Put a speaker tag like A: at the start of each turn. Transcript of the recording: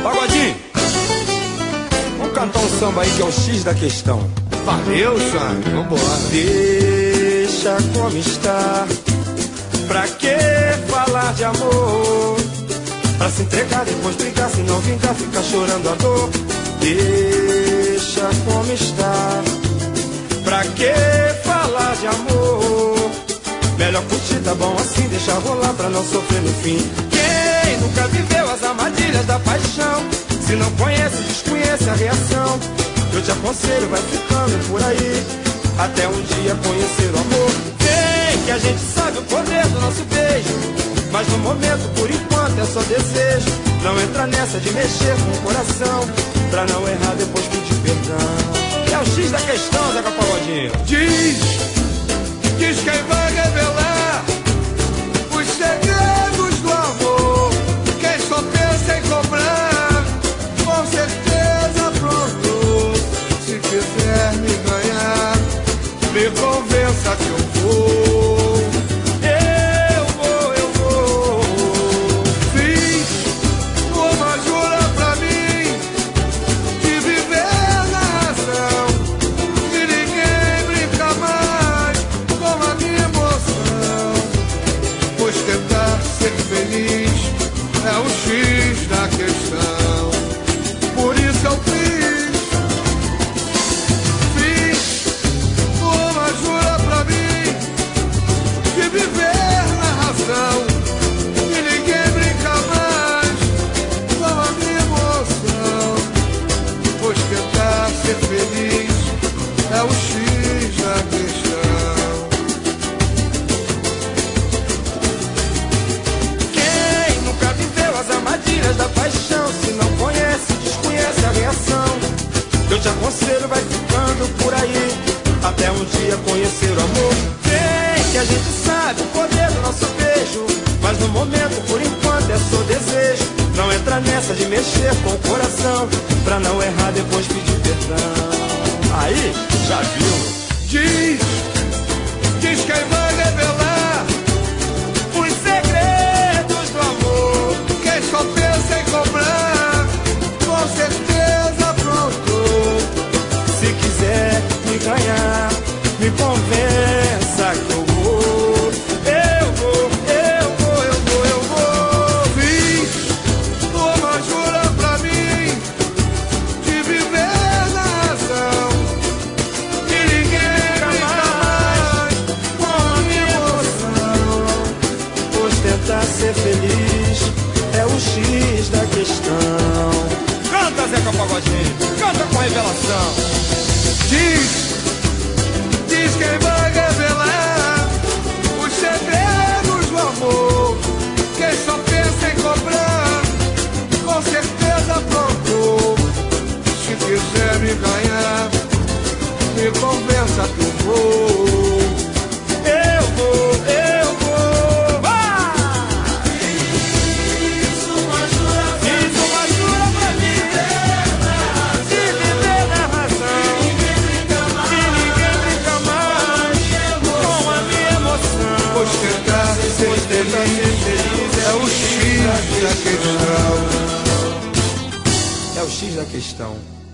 A: Pagodinho, vamos cantar um samba aí que é o X da questão.
B: Valeu, Xande, vambora.
A: Deixa como está. Pra que falar de amor? Pra se entregar, depois brigar, se não vingar, ficar chorando a dor. Deixa como está. Pra que falar de amor? Melhor curtir, tá bom assim, deixa rolar pra não sofrer no fim. Quem nunca viveu as armadilhas da paixão? Se não conhece, desconhece a reação. Eu te aconselho, vai ficando por aí, até um dia conhecer o amor. Vem que a gente sabe o poder do nosso beijo, mas no momento, por enquanto, é só desejo. Não entra nessa de mexer com o coração, pra não errar depois pedir perdão. É o X da questão, Zeca Pagodinho.
B: Diz quem vai revelar os segredos do amor. Quem só pensa em cobrar, com certeza pronto. Se quiser me ganhar, me convença que eu vou. Eu vou. Fiz uma jura pra mim de viver na razão, de ninguém brincar mais com a minha emoção, pois tentar ser feliz é o X da questão. Por isso eu fiz uma jura pra mim de viver na razão, de ninguém brincar mais com a minha emoção, pois tentar ser feliz é o X da questão.
A: Quem nunca viveu as armadilhas da paixão? Se não conhece, desconhece a reação. Eu te aconselho, vai ficando por aí, até um dia conhecer o amor. Vem que a gente sabe o poder do nosso beijo, mas no momento, por enquanto, é só desejo. Não entra nessa de mexer com o coração, pra não errar depois pedir perdão. Aí, já viu?
B: Diz quem vai revelar
A: Os segredos do amor.
B: quem só pensa em cobrar, com certeza pronto.
A: Se quiser me ganhar, me convença que eu vou. Eu vou.
B: Fiz uma jura pra mim de viver na razão, de ninguém brincar mais com a minha emoção,
A: Pois tentar ser feliz é o X da questão. Canta, Zeca Pagodinho, canta com revelação.
B: Diz quem vai revelar os segredos do amor. Quem só pensa em cobrar, com certeza pronto. Se quiser me ganhar, me convença que eu vou.
A: Eu vou. Vai!
B: Fiz uma jura pra mim
A: De viver na razão,
B: de ninguém brincar
A: e ninguém brinca mais com a minha emoção.
B: pois tentar ser feliz é o X da questão.
A: É o X da questão.